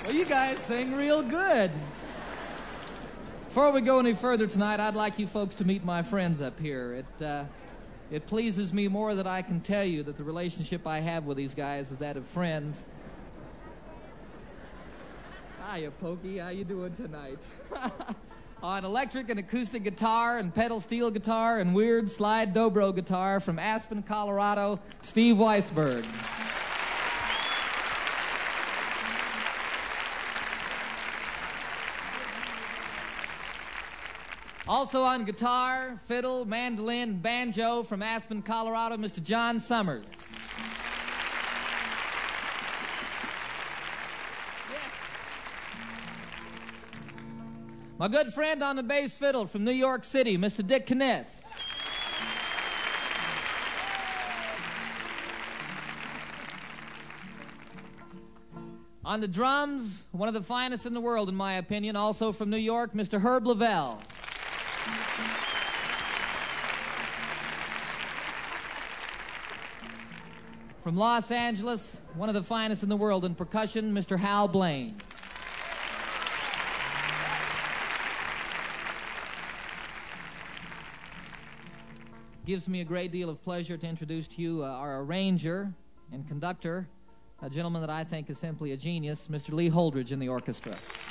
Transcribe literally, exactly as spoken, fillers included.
Well, you guys sing real good. Before we go any further tonight, I'd like you folks to meet my friends up here. It, uh, it pleases me more that I can tell you that the relationship I have with these guys is that of friends. Hiya, Pokey. How you doing tonight? On electric and acoustic guitar and pedal steel guitar and weird slide dobro guitar from Aspen, Colorado, Steve Weisberg. Also on guitar, fiddle, mandolin, banjo from Aspen, Colorado, Mister John Summers. Yes. My good friend on the bass fiddle from New York City, Mister Dick Kness. On the drums, one of the finest in the world, in my opinion, also from New York, Mister Herb Lavelle. From Los Angeles, one of the finest in the world in percussion, Mister Hal Blaine. Gives me a great deal of pleasure to introduce to you uh, our arranger and conductor, a gentleman that I think is simply a genius, Mister Lee Holdridge in the orchestra.